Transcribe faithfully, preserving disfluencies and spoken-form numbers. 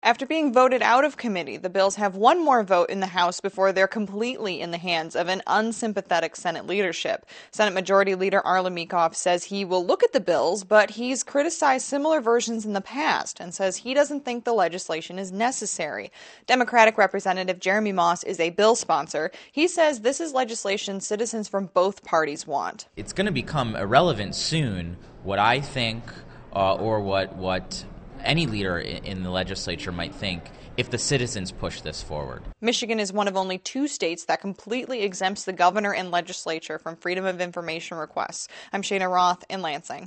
After being voted out of committee, the bills have one more vote in the House before they're completely in the hands of an unsympathetic Senate leadership. Senate Majority Leader Arlen Meekhof says he will look at the bills, but he's criticized similar versions in the past and says he doesn't think the legislation is necessary. Democratic Representative Jeremy Moss is a bill sponsor. He says this is legislation citizens from both parties want. It's going to become irrelevant soon what I think uh, or what what any leader in the legislature might think if the citizens push this forward. Michigan is one of only two states that completely exempts the governor and legislature from Freedom of Information requests. I'm Shana Roth in Lansing.